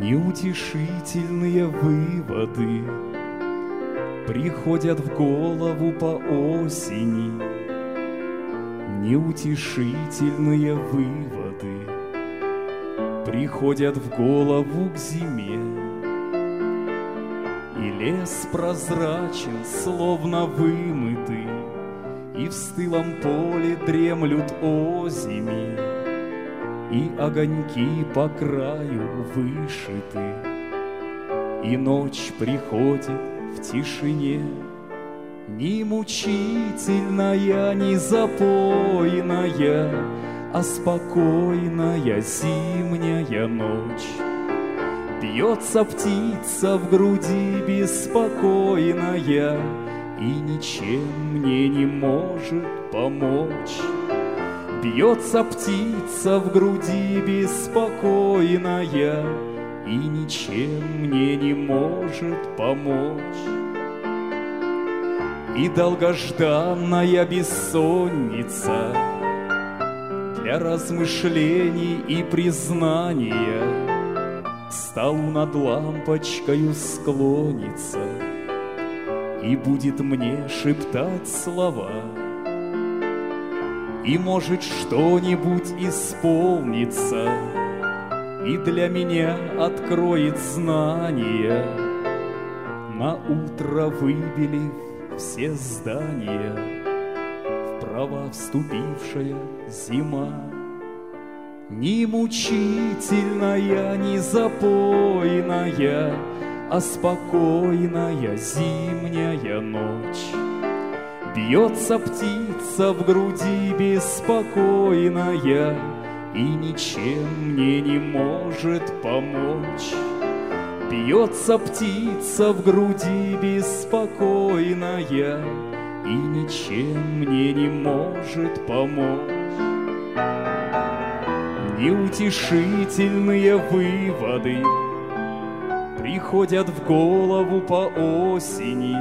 Неутешительные выводы приходят в голову по осени. Неутешительные выводы приходят в голову к зиме. И лес прозрачен, словно вымытый, и в стылом поле дремлют озими, и огоньки по краю вышиты, и ночь приходит в тишине. Ни мучительная, ни запойная, а спокойная зимняя ночь. Бьется птица в груди беспокойная и ничем мне не может помочь. Бьется птица в груди беспокойная и ничем мне не может помочь. И долгожданная бессонница для размышлений и признания к столу над лампочкою склонится и будет мне шептать слова. И может что-нибудь исполнится, и для меня откроет знания, на утро выбелив все здания, в права вступившая зима. Ни мучительная, ни запойная, а спокойная зимняя ночь. Бьется птица в груди беспокойная и ничем мне не может помочь. Бьется птица в груди беспокойная и ничем мне не может помочь. Неутешительные выводы приходят в голову по осени.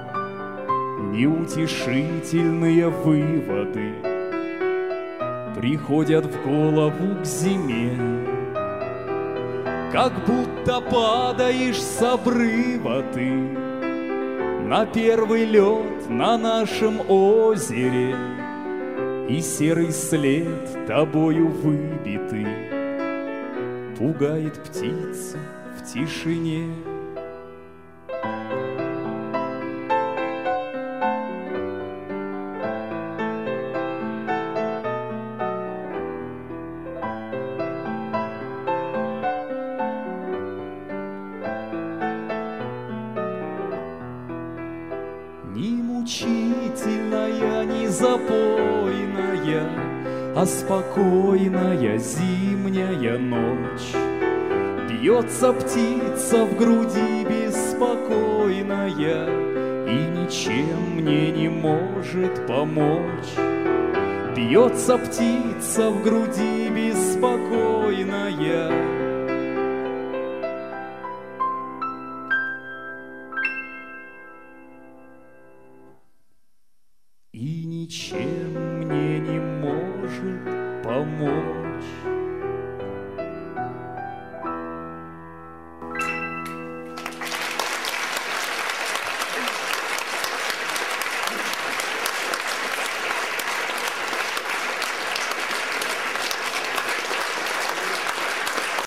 Неутешительные выводы приходят в голову к зиме. Как будто падаешь с обрыва ты на первый лед на нашем озере, и серый след тобою выбитый пугает птицу в тишине. Ни мучительная, ни запойная, а спокойная зимняя ночь. Бьется птица в груди беспокойная и ничем мне не может помочь. Бьется птица в груди беспокойная и ничем мне не может помочь.